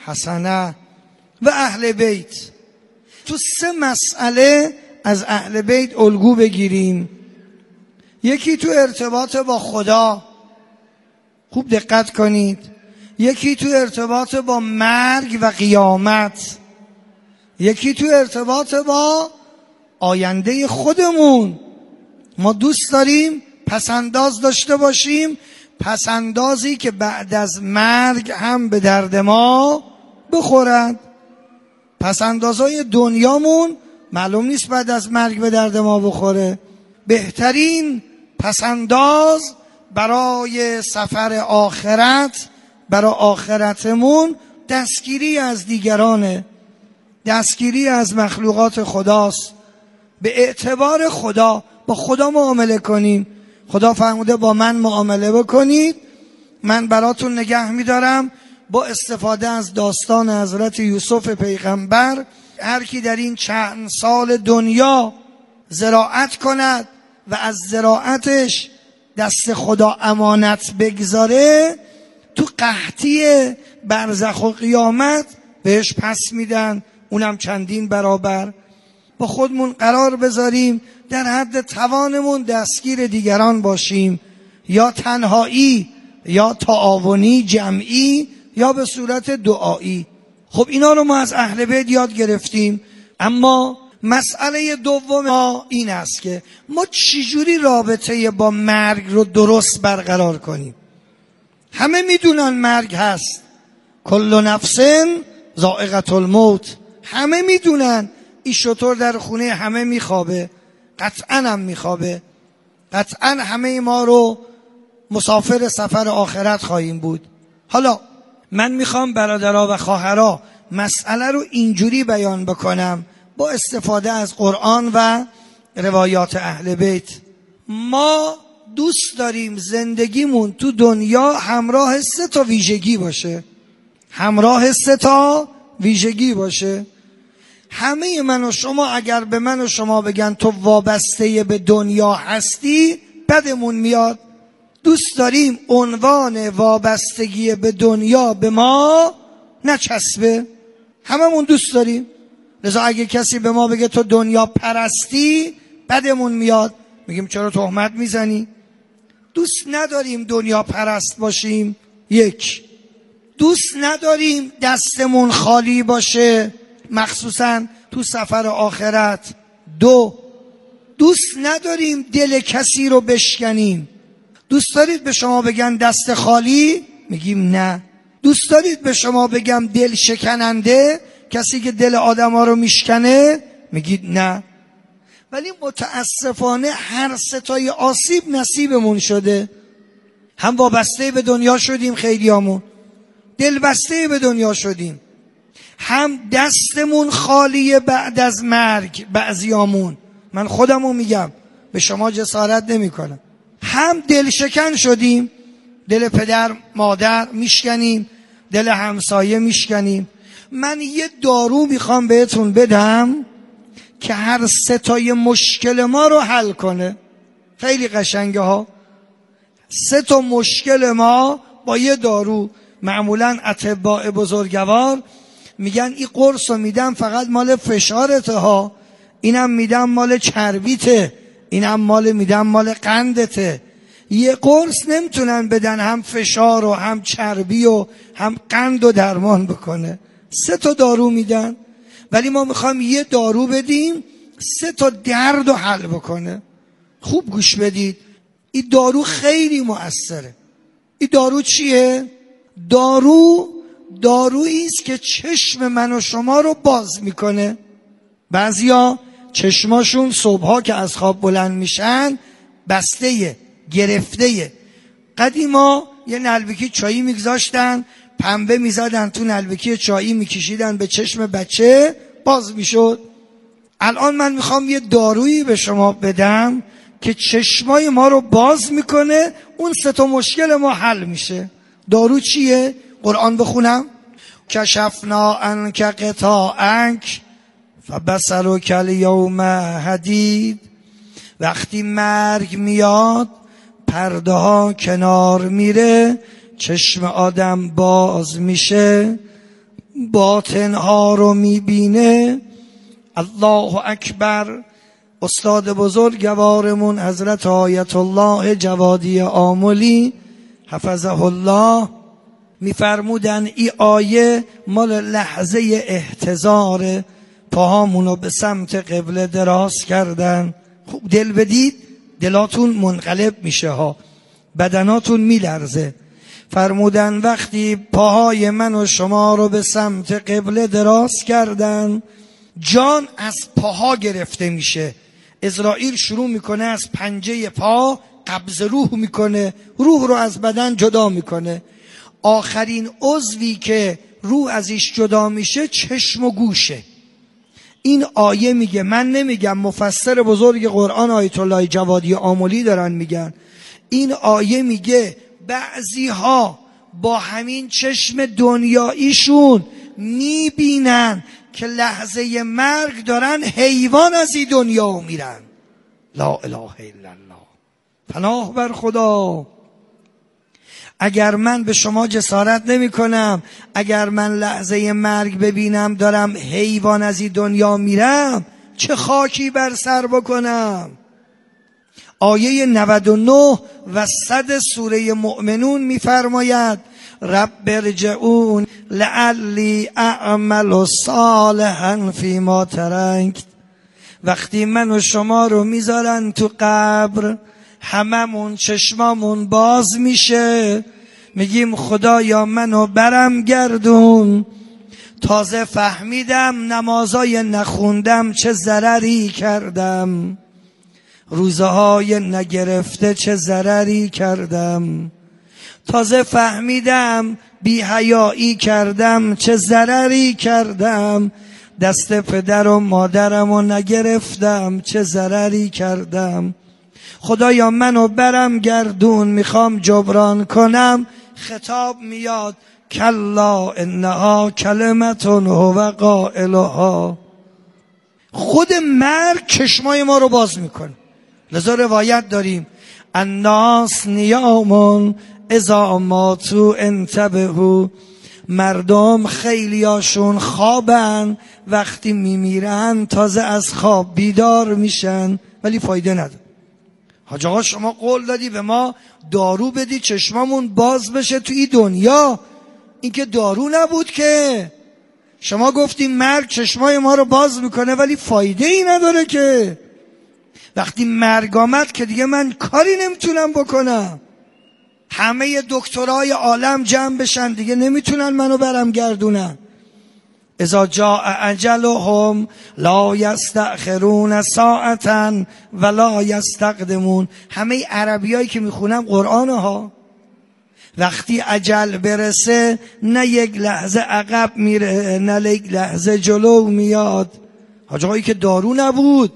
حسنه و اهل بیت. تو 3 مسئله از اهل بیت الگو بگیریم. یکی تو ارتباط با خدا، خوب دقت کنید. یکی تو ارتباط با مرگ و قیامت. یکی تو ارتباط با آینده خودمون. ما دوست داریم پسنداز داشته باشیم، پسندازی که بعد از مرگ هم به درد ما بخورد. پسندازهای دنیامون معلوم نیست بعد از مرگ به درد ما بخوره. بهترین پسنداز برای سفر آخرت، برای آخرتمون، دستگیری از دیگرانه، دستگیری از مخلوقات خداست. به اعتبار خدا، با خدا معامله کنیم. خدا فرموده با من معامله بکنید، من براتون نگه میدارم. با استفاده از داستان حضرت یوسف پیغمبر، هر کی در این چند سال دنیا زراعت کند و از زراعتش دست خدا امانت بگذاره، تو قحطی برزخ و قیامت بهش پس میدن، اونم چندین برابر. با خودمون قرار بذاریم در حد توانمون دستگیر دیگران باشیم، یا تنهایی یا تعاونی جمعی یا به صورت دعایی. خب اینا رو ما از اهل بیت یاد گرفتیم. اما مسئله دوم ما این است که ما چجوری رابطه با مرگ رو درست برقرار کنیم. همه میدونن مرگ هست، کل نفس ذائقة الموت، همه میدونن. این شطور در خونه همه میخوابه، قطعا هم میخوابه، قطعا همه ما رو مسافر سفر آخرت خواهیم بود. حالا من میخوام برادرها و خواهرها مسئله رو اینجوری بیان بکنم با استفاده از قرآن و روایات اهل بیت. ما دوست داریم زندگیمون تو دنیا همراه 3 ویژگی باشه، همراه 3 ویژگی باشه. همه من و شما اگر به من و شما بگن تو وابسته به دنیا هستی، بدمون میاد. دوست داریم عنوان وابستگی به دنیا به ما نچسبه، هممون دوست داریم. لذا اگه کسی به ما بگه تو دنیا پرستی، بدمون میاد، میگیم چرا تهمت میزنی؟ دوست نداریم دنیا پرست باشیم. 1. دوست نداریم دستمون خالی باشه، مخصوصا تو سفر آخرت. 2. دوست نداریم دل کسی رو بشکنیم. دوست دارید به شما بگن دست خالی؟ میگیم نه. دوست دارید به شما بگم دل شکننده، کسی که دل آدم ها رو میشکنه؟ میگید نه. ولی متاسفانه هر 3 آسیب نصیبمون شده. هم وابسته به دنیا شدیم خیلیامون، دل بسته به دنیا شدیم، هم دستمون خالیه بعد از مرگ بعضیامون، من خودمو میگم، به شما جسارت نمی کنم. هم دل شکن شدیم، دل پدر مادر میشکنیم، دل همسایه میشکنیم. من یه دارو میخوام بهتون بدم که هر 3 مشکل ما رو حل کنه. خیلی قشنگه ها. 3 مشکل ما با یه دارو. معمولا اطباء بزرگوار میگن این قرص رو میدم فقط مال فشارته ها، اینم میدم مال چربیته، اینم میدم مال قندته. یه قرص نمیتونن بدن هم فشار و هم چربی و هم قند و درمان بکنه. 3 دارو میدن، ولی ما میخوایم یه دارو بدیم 3 درد رو حل بکنه. خوب گوش بدید، این دارو خیلی مؤثره. این دارو چیه؟ دارویی است که چشم من و شما رو باز میکنه. بعضیا چشماشون صبحا که از خواب بلند میشن بسته، گرفته. قدیما یه نلبکی چایی میگذاشتن، پنبه میزدن تو نلبکی چایی میکشیدن به چشم بچه، باز میشد. الان من میخوام یه دارویی به شما بدم که چشمای ما رو باز میکنه، اون 3 مشکل ما حل میشه. دارو چیه؟ قرآن بخونم. کشفنا عنک غطاءک فبصرک الیوم حدید. وقتی مرگ میاد پرده ها کنار میره، چشم آدم باز میشه، باطنها رو میبینه. الله اکبر. استاد بزرگوارمون حضرت آیت الله جوادی آملی حفظه الله میفرمودن این آیه مال لحظه احتضار، پاهامونو به سمت قبله دراز کردن. خوب دل بدید، دلاتون منقلب میشه ها، بدناتون میلرزه. فرمودن وقتی پاهای من و شما رو به سمت قبله دراز کردن، جان از پاها گرفته میشه. عزرائیل شروع میکنه از پنجه پا قبض روح میکنه، روح رو از بدن جدا میکنه. آخرین عضوی که روح ازش جدا میشه چشم و گوشه. این آیه میگه، من نمیگم، مفسر بزرگ قرآن آیت الله جوادی آملی دارن میگن، این آیه میگه بعضی ها با همین چشم دنیاییشون میبینن که لحظه مرگ دارن حیوان از این دنیا میرن. لا اله الا الله. پناه بر خدا. اگر من به شما جسارت نمی کنم، اگر من لحظه مرگ ببینم دارم حیوان از این دنیا میرم، چه خاکی بر سر بکنم. آیه 99 و 100 سوره مؤمنون میفرماید رب ارجعون لعلی اعمل صالحا فیما ترکت. وقتی من و شما رو میذارن تو قبر، هممون چشمامون باز میشه، میگیم خدایا منو برم گردون. تازه فهمیدم نمازای نخوندم چه ضرری کردم، روزهای نگرفته چه ضرری کردم. تازه فهمیدم بی حیایی کردم چه ضرری کردم، دست پدر و مادرم رو نگرفتم چه ضرری کردم. خدایا منو برم گردون، میخوام جبران کنم. خطاب میاد کلا انها کلمتون هو قائلها. خود مرگ چشمای ما رو باز میکنه. لذا روایت داریم الناس نیامون اذا ماتوا انتبهوا. مردم خیلیاشون خوابن، وقتی میمیرن تازه از خواب بیدار میشن، ولی فایده نداره. حاج آقا شما قول دادی به ما دارو بدی چشمامون باز بشه تو این دنیا. این که دارو نبود که. شما گفتیم مرگ چشمای ما رو باز میکنه ولی فایده ای نداره که. وقتی مرگ آمد که دیگه من کاری نمیتونم بکنم. همه دکترای عالم جمع بشن دیگه نمیتونن منو برم گردونن. اذا جاء اجلهم لا یستأخرون ساعتا ولا یستقدمون. همه عربیایی که میخونم قرآن ها، وقتی اجل برسه نه یک لحظه عقب میره نه یک لحظه جلو میاد. حاج آقایی که دارو نبود.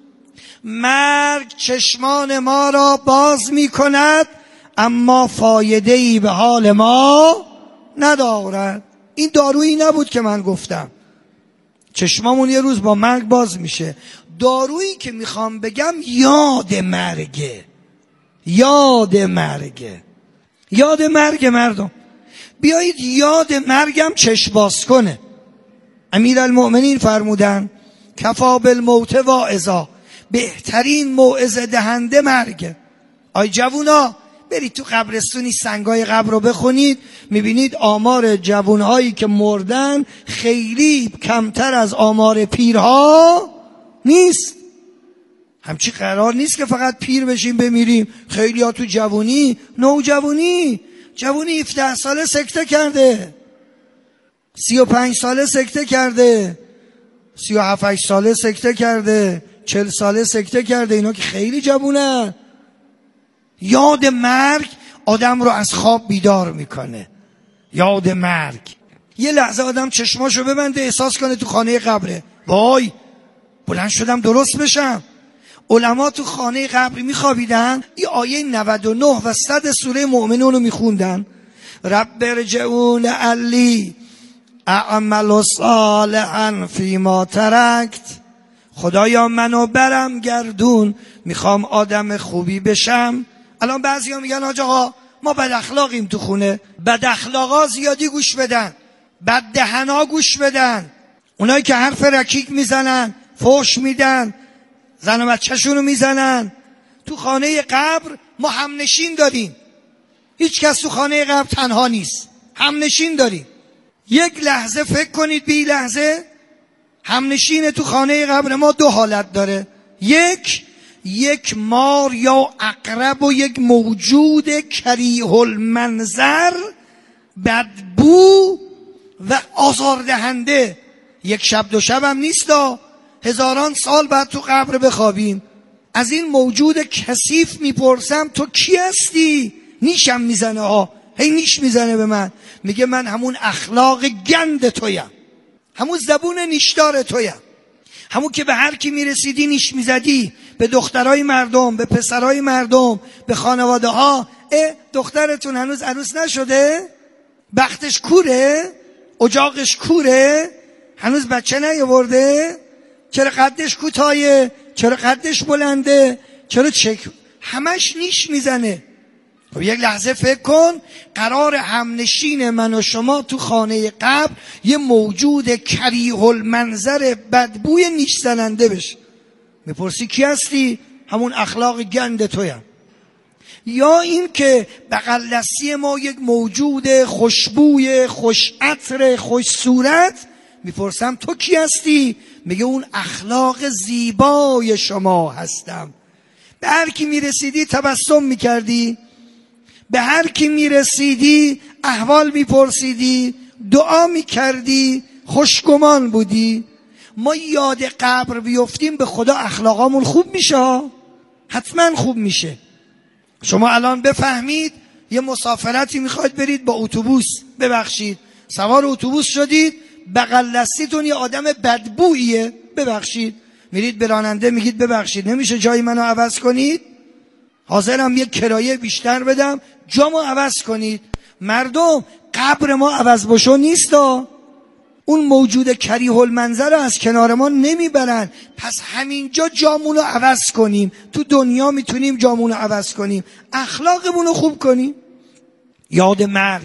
مرگ چشمان ما را باز میکند اما فایده‌ای به حال ما ندارد. این دارویی نبود که من گفتم. چشمامون یه روز با مرگ باز میشه. دارویی که میخوام بگم یاد مرگه. یاد مرگه. یاد مرگ مردم. بیایید یاد مرگم چشم باز کنه. امیرالمؤمنین فرمودن کفا بالموت واعظا. بهترین موعظه دهنده مرگه. آی جوونا برید تو قبرستونی سنگای قبر رو بخونید، میبینید آمار جوانهایی که مردن خیلی کمتر از آمار پیرها نیست. همچی قرار نیست که فقط پیر بشیم بمیریم. خیلی ها تو جوانی، جوانی 17 ساله سکته کرده، 35 ساله سکته کرده، 37 ساله سکته کرده، 40 ساله سکته کرده. اینا که خیلی جوونن. یاد مرگ آدم رو از خواب بیدار میکنه. یاد مرگ. یه لحظه آدم چشماشو ببنده احساس کنه تو خانه قبره. وای بلند شدم درست بشم. علما تو خانه قبری میخوابیدن، این آیه 99 و 100 سوره مؤمنون رو میخوندن. رب ارجعون لعلی اعمل صالحا فیما ترکت. خدایا منو برم گردون، میخوام آدم خوبی بشم. الان بعضیا میگن حاج آقا ما بد اخلاقیم تو خونه. بد اخلاقا زیادی گوش بدن. بددهنا گوش بدن، اونایی که حرف رکیک میزنن، فحش میدن، زن و بچه‌شونو میزنن. تو خانه قبر ما همنشین داریم، هیچ کس تو خانه قبر تنها نیست، همنشین داریم. یک لحظه فکر کنید، بی لحظه همنشین تو خانه قبر ما دو حالت داره. یک مار یا عقرب و یک موجود کریه المنظر، بدبو و آزاردهنده. یک شب دو شب هم نیست، هزاران سال بعد تو قبر بخوابیم. از این موجود کثیف میپرسم تو کی هستی؟ نیشم میزنه، هی نیش میزنه به من، میگه من همون اخلاق گند تویم، همون زبون نیشدار تویم، همون که به هر کی میرسیدی نیش میزدی، به دخترای مردم، به پسرای مردم، به خانواده ها. دخترتون هنوز عروس نشده؟ بختش کوره؟ اجاقش کوره؟ هنوز بچه نیاورده؟ چرا قدش کوتاهه؟ چرا قدش بلنده؟ چرا همش نیش میزنه. خب یک لحظه فکر کن، قرار همنشین من و شما تو خانه قبر یه موجود کریه المنظر بدبوی نیش زننده بشه. میپرسی کی هستی؟ همون اخلاق گند تویم. یا این که بغل دستی ما یک موجود خوشبوی، خوش عطر، خوش صورت، میپرسم تو کی هستی؟ میگه اون اخلاق زیبای شما هستم. به هر کی میرسیدی تبسم میکردی، به هر کی میرسیدی احوال میپرسیدی، دعا میکردی، خوشگمان بودی. ما یاد قبر بیفتیم به خدا اخلاقامون خوب میشه، حتما خوب میشه. شما الان بفهمید یه مسافرتی میخواید برید با اتوبوس، ببخشید سوار اتوبوس شدید، بغل دستیتون یه آدم بدبوییه، ببخشید، میرید به راننده میگید ببخشید نمیشه جای منو عوض کنید؟ حاضرم یک کرایه بیشتر بدم جامو عوض کنید. مردم قبر ما عوض بشو نیستا، اون موجود کریه المنظر رو از کنار ما نمیبرن. پس همینجا جامونو عوض کنیم، تو دنیا میتونیم جامونو عوض کنیم، اخلاقمونو خوب کنیم. یاد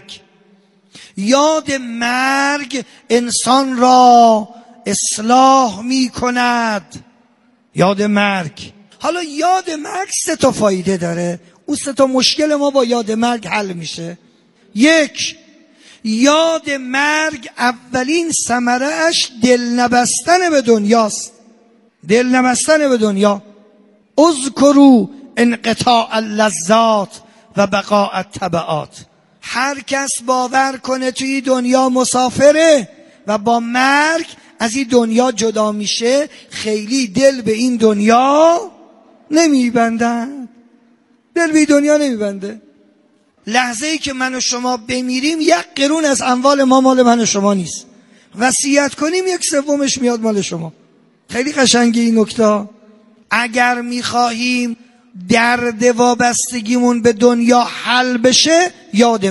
مرگ انسان را اصلاح میکند. یاد مرگ. حالا یاد مرگ 3 فایده داره، اون 3 مشکل ما با یاد مرگ حل میشه. 1، یاد مرگ اولین ثمره اش دل نبستن به دنیاست. دل نبستن به دنیا. اذکروا انقطاع اللذات و بقاء التبعات. هر کس باور کنه توی دنیا مسافره و با مرگ از این دنیا جدا میشه، خیلی دل به این دنیا نمیبندن. دل به این دنیا نمیبنده. لحظه ای که من و شما بمیریم 1 قرون از اموال ما مال من و شما نیست. وصیت کنیم 1/3 میاد مال شما. خیلی قشنگه این نکته. اگر میخواهیم درد وابستگیمون به دنیا حل بشه، یاد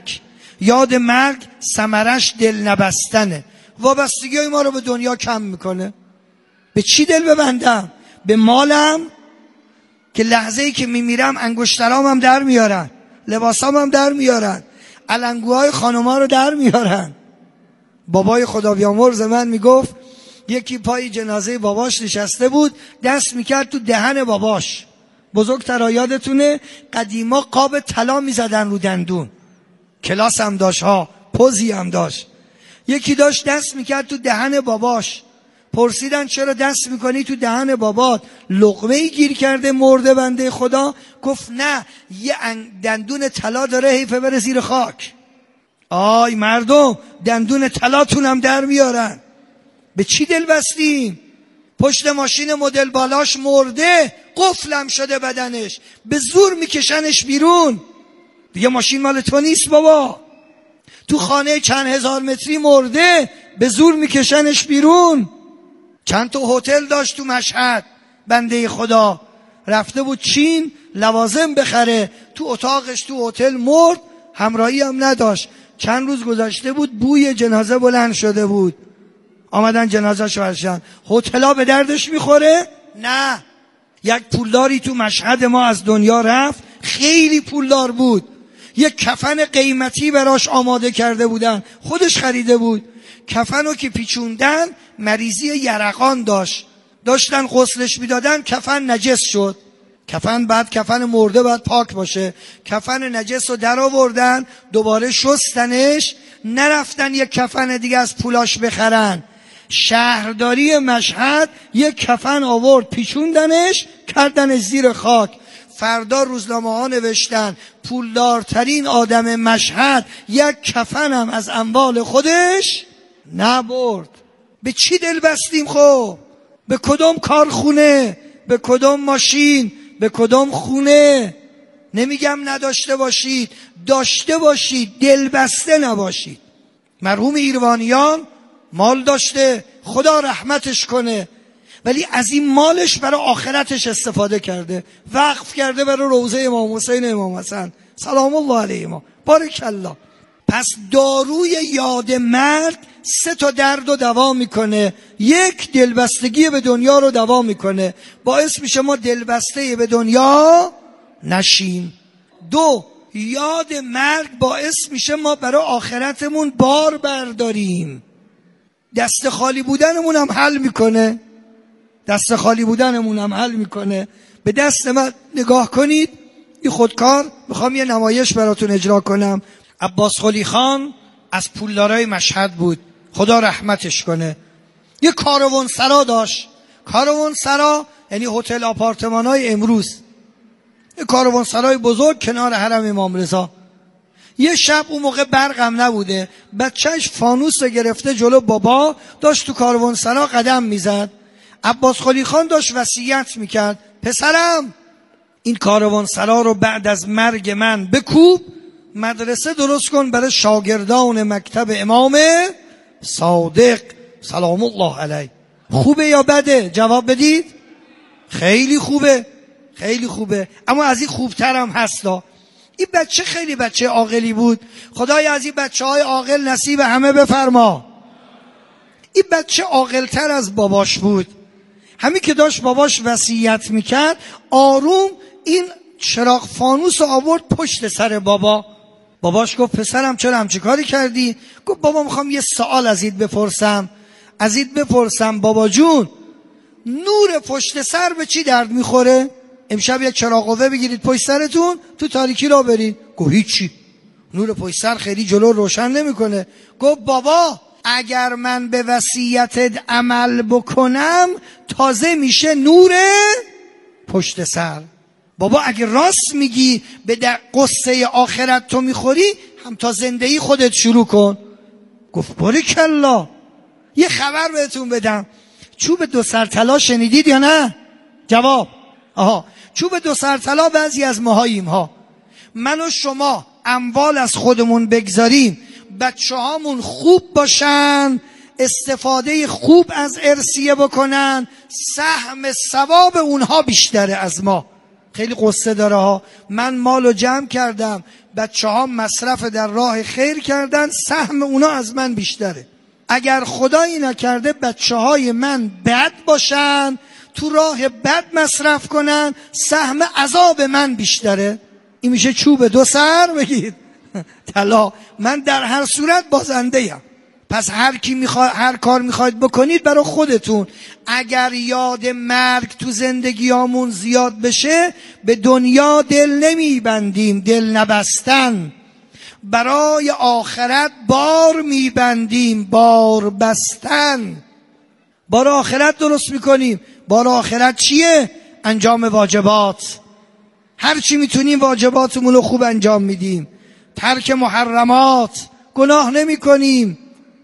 مرگ ثمرش دل نبستنه. وابستگی های ما رو به دنیا کم میکنه. به چی دل ببندم؟ به مالم که لحظه ای که میمیرم انگشترام هم در میارن، لباسام هم در میارن، علنگوهای خانوما رو در میارن. بابای خدا بیامرز من میگفت یکی پای جنازه باباش نشسته بود، دست میکرد تو دهن باباش. بزرگترا یادتونه قدیما قاب طلا میزدن رو دندون، کلاس هم داشت پوزی هم داشت. یکی داشت دست میکرد تو دهن باباش. پرسیدن چرا دست میکنی تو دهن بابات؟ لقمه‌ای گیر کرده مرده بنده خدا؟ گفت نه، یه دندون طلا داره حیفه بره زیر خاک. آی مردم، دندون طلاتونم در میارن. به چی دل بستیم؟ پشت ماشین مدل بالاش مرده، قفلم شده بدنش، به زور میکشنش بیرون. دیگه ماشین مال تو نیست بابا. تو خانه چند هزار متری مرده، به زور میکشنش بیرون. چند تا هتل داشت تو مشهد، بنده خدا رفته بود چین لوازم بخره، تو اتاقش تو هتل مرد، همراهی هم نداشت. چند روز گذشته بود بوی جنازه بلند شده بود، آمدن جنازه‌ش برشن. هتل‌ها به دردش میخوره؟ نه. یک پولداری تو مشهد ما از دنیا رفت، خیلی پولدار بود، یک کفن قیمتی براش آماده کرده بودن، خودش خریده بود. کفنو که پیچوندن مریضی یرقان داشتن غسلش میدادن، کفن نجس شد. کفن مرده باید پاک باشه. کفن نجس رو در آوردن، دوباره شستنش، نرفتن یک کفن دیگه از پولاش بخرن. شهرداری مشهد یک کفن آورد، پیچوندنش، کردنش زیر خاک. فردا روزنامه ها نوشتن پولدارترین آدم مشهد یک کفن هم از اموال خودش نبرد. به چی دل بستیم خب؟ به کدوم کارخونه؟ به کدوم ماشین؟ به کدوم خونه؟ نمیگم نداشته باشید، داشته باشید، دل بسته نباشید. مرحوم ایروانیان مال داشته، خدا رحمتش کنه، ولی از این مالش برای آخرتش استفاده کرده، وقف کرده برای روضه امام حسین امام حسن سلام الله علیهما. بارک الله. پس داروی یاد مرگ 3 درد رو دوا میکنه. 1 دلبستگی به دنیا رو دوا میکنه، باعث میشه ما دلبسته به دنیا نشیم. 2 یاد مرگ باعث میشه ما برای آخرتمون بار برداریم. دست خالی بودنمون هم حل میکنه. به دست من نگاه کنید، این خودکار میخوام یه نمایش براتون اجرا کنم. عباس قلی خان از پولدارای مشهد بود، خدا رحمتش کنه. یه کاروانسرا داشت. کاروانسرا یعنی هتل آپارتمان‌های امروز. یه کاروانسرای بزرگ کنار حرم امام رضا. یه شب اون موقع برقم نبوده، بچهش فانوس رو گرفته جلو بابا، داشت تو کاروانسرا قدم میزد. عباس قلی خان داشت وصیت میکرد، پسرم این کاروانسرا رو بعد از مرگ من بکوب، مدرسه درست کن برای شاگردان مکتب امام صادق سلام الله علیه. خوبه یا بده؟ جواب بدید. خیلی خوبه. اما از این خوبتر هم هستا. این بچه خیلی بچه عاقلی بود، خدای از این بچه‌های عاقل نصیب همه بفرما. این بچه عاقل‌تر از باباش بود. همین که داشت باباش وصیت میکرد، آروم این چراغ فانوس رو آورد پشت سر بابا. باباش گفت پسرم چرا همچه کاری کردی؟ گفت بابا میخوام یه سوال ازت بپرسم. بابا جون، نور پشت سر به چی درد میخوره؟ امشب یک چراغ قوه بگیرید پشت سرتون، تو تاریکی را برید. گفت هیچی، نور پشت سر خیلی جلو روشن نمیکنه. گفت بابا اگر من به وصیتت عمل بکنم تازه میشه نور پشت سر. بابا اگر راست میگی به قصه آخرت تو میخوری، هم تا زندگی خودت شروع کن. گفت باریکالله. یه خبر بهتون بدم، چوب 2 سر طلا شنیدید یا نه؟ جواب. چوب 2 سر طلا بعضی از ماهاییم ها. من و شما اموال از خودمون بگذاریم، بچه هامون خوب باشن، استفاده خوب از ارثیه بکنن، سهم ثواب اونها بیشتره از ما. خیلی قصه داره ها. من مالو جمع کردم، بچه ها مصرف در راه خیر کردن، سهم اونا از من بیشتره. اگر خدایی نکرده بچه های من بد باشن، تو راه بد مصرف کنن، سهم عذاب من بیشتره. این میشه چوب 2 سر بگید طلا. من در هر صورت بازنده ام. پس هر کار میخواید بکنید برای خودتون. اگر یاد مرگ تو زندگیامون زیاد بشه، به دنیا دل نمیبندیم، دل نبستن. برای آخرت بار میبندیم، بار بستن. بار آخرت درست میکنیم. بار آخرت چیه؟ انجام واجبات. هر چی میتونیم واجباتمون رو خوب انجام میدیم، ترک محرمات، گناه نمی کنیم.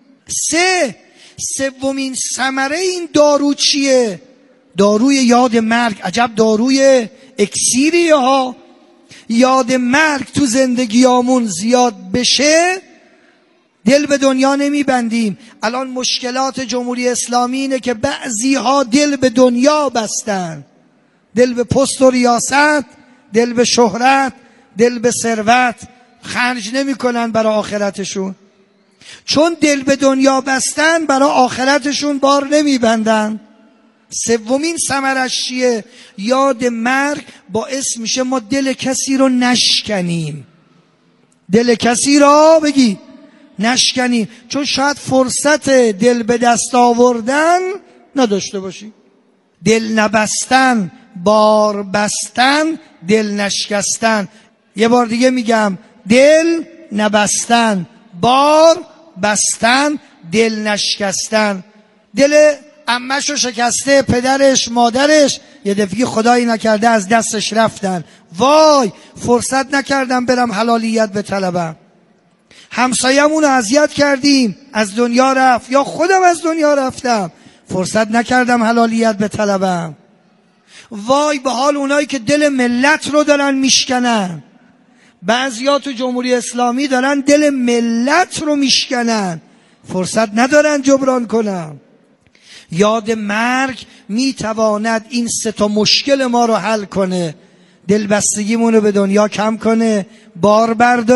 3 سومین ثمره این دارو چیه؟ داروی یاد مرگ. عجب داروی اکسیریه ها. یاد مرگ تو زندگیامون زیاد بشه، دل به دنیا نمی بندیم. الان مشکلات جمهوری اسلامی اینه که بعضی ها دل به دنیا بستن، دل به پست و ریاست، دل به شهرت، دل به ثروت، خرج نمی کنن برای آخرتشون. چون دل به دنیا بستن، برای آخرتشون بار نمی بندن. سومین ثمرش چیه؟ یاد مرگ باعث میشه ما دل کسی رو نشکنیم. دل کسی را بگی نشکنی، چون شاید فرصت دل به دست آوردن نداشته باشی. دل نبستن، بار بستن، دل نشکستن. یه بار دیگه میگم، دل نبستن، بار بستن، دل نشکستن. دل عمه‌شو شکسته، پدرش، مادرش، یه دفعه خدایی نکرده از دستش رفتن. وای، فرصت نکردم برم حلالیت بطلبم. همسایه‌مون رو اذیت کردیم، از دنیا رفت، یا خودم از دنیا رفتم، فرصت نکردم حلالیت بطلبم. وای به حال اونایی که دل ملت رو دارن میشکنن. بعضیا تو جمهوری اسلامی دارن دل ملت رو میشکنن، فرصت ندارن جبران کنن. یاد مرگ میتواند این 3 مشکل ما رو حل کنه. دلبستگیمون رو به دنیا کم کنه، بار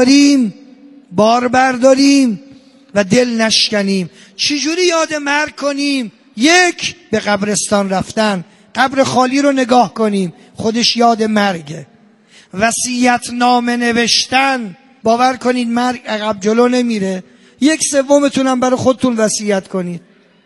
برداریم و دل نشکنیم. چجوری یاد مرگ کنیم؟ 1، به قبرستان رفتن، قبر خالی رو نگاه کنیم، خودش یاد مرگه. وصیت نامه نوشتن، باور کنید مرگ عقب جلو نمیره. 1/3 هم برای خودتون وصیت کنید.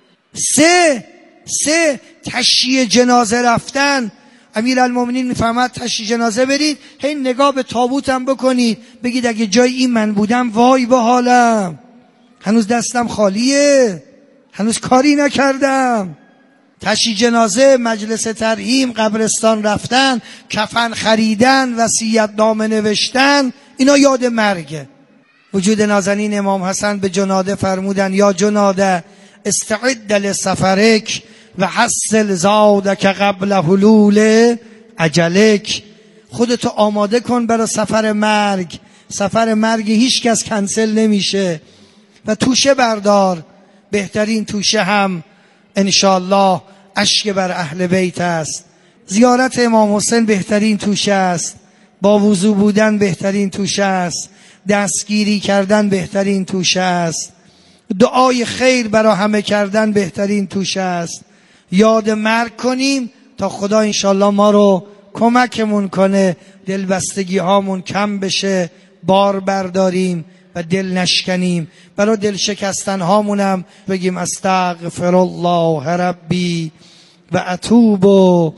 3 تشییع جنازه رفتن. امیرالمومنین میفهمد تشییع جنازه برید، هی نگاه به تابوتم بکنید، بگید اگه جای این من بودم وای به حالم، هنوز دستم خالیه، هنوز کاری نکردم. تشییع جنازه، مجلس ترحیم، قبرستان رفتن، کفن خریدن، وصیت نامه نوشتن، اینا یاد مرگه. وجود نازنین امام حسن به جناده فرمودن یا جناده استعد لسفرک و حصل زادک قبل حلول اجلک. خودتو آماده کن برای سفر مرگ. سفر مرگ هیچ کس کنسل نمیشه. و توشه بردار. بهترین توشه هم انشالله اشک بر اهل بیت است. زیارت امام حسین بهترین توشه است. با وضو بودن بهترین توشه است. دستگیری کردن بهترین توشه است. دعای خیر برای همه کردن بهترین توشه است. یاد مرگ کنیم تا خدا انشالله ما رو کمکمون کنه، دلبستگی هامون کم بشه، بار برداریم و دل نشکنیم. برای دل شکستن هامونم بگیم استغفر الله ربی و اتوب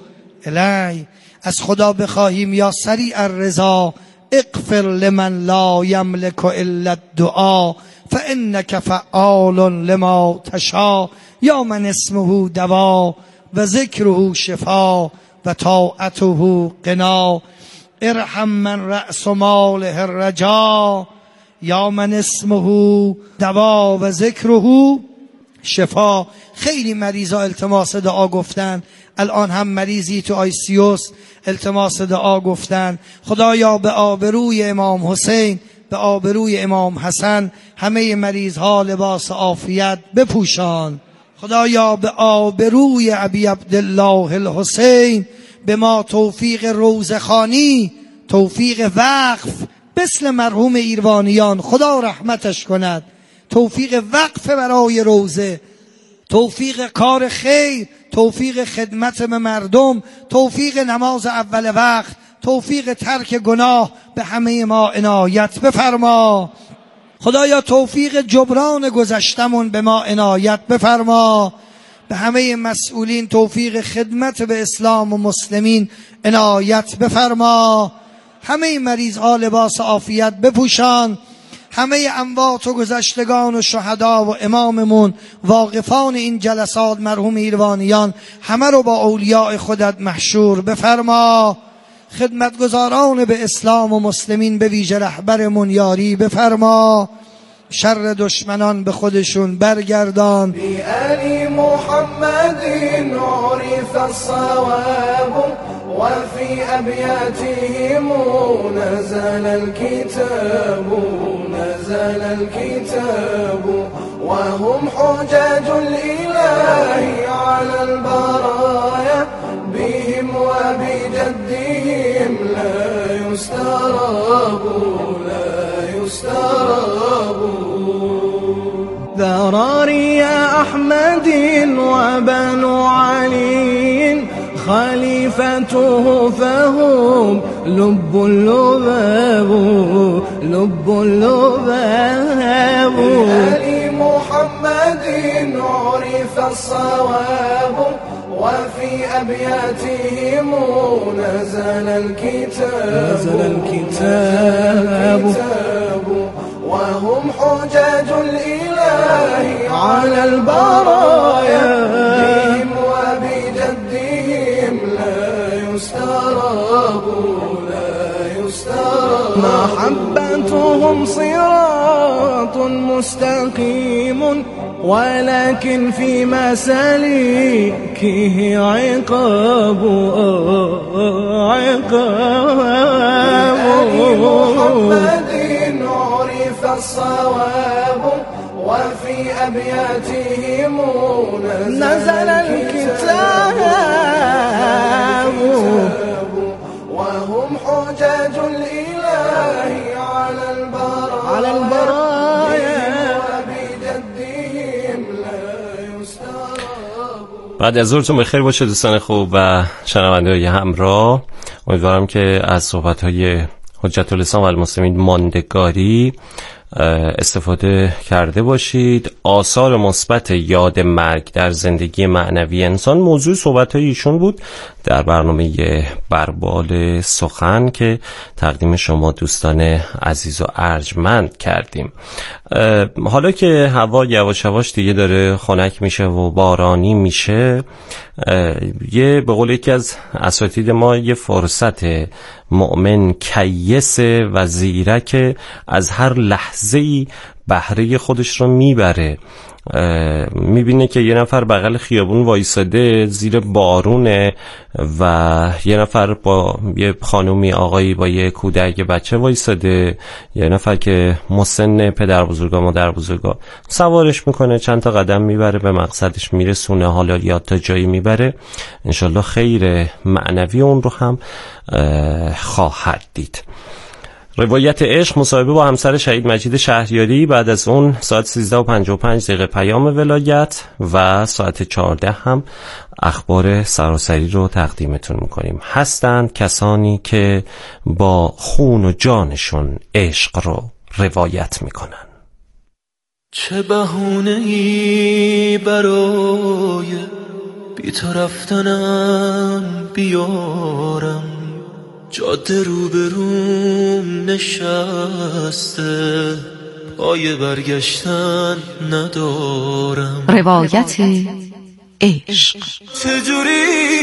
الی. از خدا بخواهیم یا سریع الرضا اغفر لمن لا یملک الا الدعا فانک فعال لما تشاء یا من اسمه دوا و ذکره شفا و طاعته قنا. ارحم من رأس ماله الرجا یا من اسمه دوا و ذکره شفا. خیلی مریضا التماس دعا گفتن، الان هم مریضی تو آیسیوس التماس دعا گفتن. خدایا به آبروی امام حسین، به آبروی امام حسن همه مریض ها لباس عافیت بپوشان. خدایا به آبروی ابی عبدالله الحسین به ما توفیق روزخوانی، توفیق وقف مثل مرحوم ایروانیان، خدا رحمتش کند، توفیق وقف برای روزه، توفیق کار خیر، توفیق خدمت به مردم، توفیق نماز اول وقت، توفیق ترک گناه به همه ما عنایت بفرما. خدایا توفیق جبران گذشتمون به ما عنایت بفرما. به همه مسئولین توفیق خدمت به اسلام و مسلمین عنایت بفرما. همه مریض ها لباس عافیت بپوشان. همه اموات و گذشتگان و شهدا و اماممون، واقفان این جلسات مرحوم ایروانیان، همه رو با اولیاء خودت محشور بفرما. خدمتگزاران به اسلام و مسلمین به ویژه رهبرمون یاری بفرما. شر دشمنان به خودشون برگردان. بی آل محمد عرف الصواب و فی ابیاتهم نزل الكتاب و هم حجاج الاله على البرايا بهم و بجدهم لا يستراب. ذراري يا أحمد وبنو علي خليفته فهم لب اللباب لب اللباب بآل محمد عرف الصواب وفي أبياتهم نزل الكتاب وهم حجاج الإله على البرايا بهم وبجدهم لا يستراب محبتهم صراط مستقيم ولكن في مسالكه عقاب محمد عرف الصواب وفي أبياتهم نزل الكتاب وهم حجاج الإله على البرايا وبجدهم لا يستراب. بعد از ظهرتون بخیر باشه دوستان خوب و شنونده‌های همراه. امیدوارم که از صحبت‌های حجت الاسلام و المسلمین ماندگاری استفاده کرده باشید. آثار مثبت یاد مرگ در زندگی معنوی انسان موضوع صحبت‌های ایشون بود در برنامه بربال سخن که تقدیم شما دوستان عزیز و ارجمند کردیم. حالا که هوا یواش یواش دیگه داره خنک میشه و بارانی میشه، به قول یکی از اساتید ما، یه فرصت مؤمن کیس و زیرک از هر لحظه‌ای بهره خودش رو میبره. میبینه که یه نفر بغل خیابون وایساده زیر بارونه و یه نفر با یه خانومی آقایی با یه کودک بچه وایساده، یه نفر که مسن پدر بزرگا مادر بزرگا سوارش میکنه، چند تا قدم میبره به مقصدش میرسونه، حالا یا تا جایی میبره. انشالله خیر معنوی اون رو هم خواهد دید. روایت عشق، مصاحبه با همسر شهید مجید شهریاری. بعد از اون ساعت 13:55 پیام ولایت و ساعت 14 هم اخبار سراسری رو تقدیمتون میکنیم. هستند کسانی که با خون و جانشون عشق رو روایت میکنن. چه بهونه‌ای برای بی تو رفتنم بیارم، جاده روبروم نشسته، پای برگشتن ندارم. روایت عشق. چجوری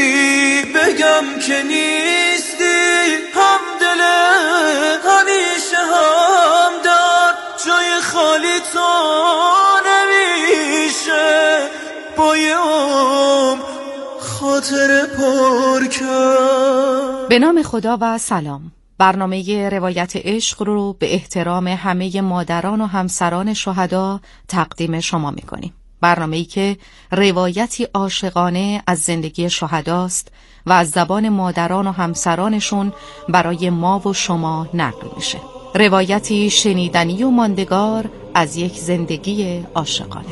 بگم که نیستی همدل همیشه همدار، جای خالی تو نمیشه با یه خاطر پر کرد. به نام خدا و سلام. برنامه روایت عشق رو به احترام همه مادران و همسران شهدا تقدیم شما میکنیم. برنامه‌ای که روایتی عاشقانه از زندگی شهداست و از زبان مادران و همسرانشون برای ما و شما نقل میشه. روایتی شنیدنی و ماندگار از یک زندگی عاشقانه.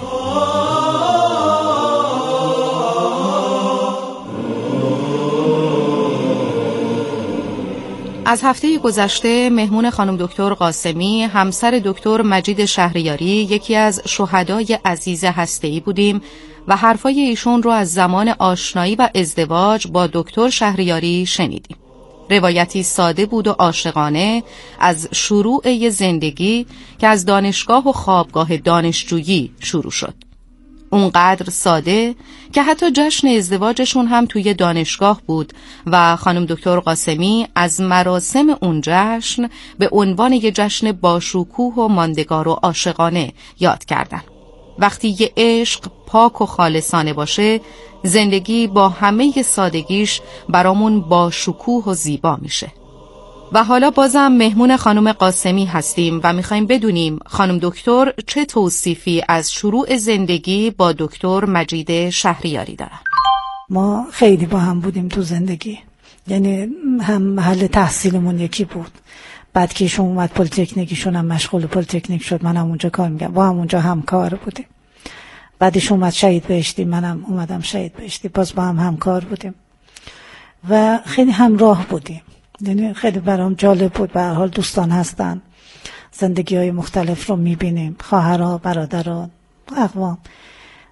از هفته گذشته مهمون خانم دکتر قاسمی، همسر دکتر مجید شهریاری، یکی از شهدای عزیز هسته‌ای بودیم و حرفای ایشون رو از زمان آشنایی و ازدواج با دکتر شهریاری شنیدیم. روایتی ساده بود و عاشقانه از شروع زندگی که از دانشگاه و خوابگاه دانشجویی شروع شد. اونقدر ساده که حتی جشن ازدواجشون هم توی دانشگاه بود و خانم دکتر قاسمی از مراسم اون جشن به عنوان یه جشن باشکوه و ماندگار و عاشقانه یاد کردن. وقتی یه عشق پاک و خالصانه باشه، زندگی با همه سادگیش برامون باشکوه و زیبا میشه. و حالا بازم مهمون خانم قاسمی هستیم و میخوایم بدونیم خانم دکتر چه توصیفی از شروع زندگی با دکتر مجید شهریاری دارن. ما خیلی با هم بودیم تو زندگی، یعنی هم محل تحصیلمون یکی بود. بعد که ایشون اومد پلی‌تکنیکیشون هم مشغول پلی‌تکنیک شد، منم اونجا کار می‌کردم، با هم اونجا همکار بودیم. بعدش اومد شهید بهشتی، منم اومدم شهید بهشتی، باز با هم همکار بودیم. و خیلی همراه بودیم. یعنی خیلی برام جالب بود. به هر حال دوستان هستن، زندگی های مختلف رو میبینیم، خواهرها، برادران، اقوام.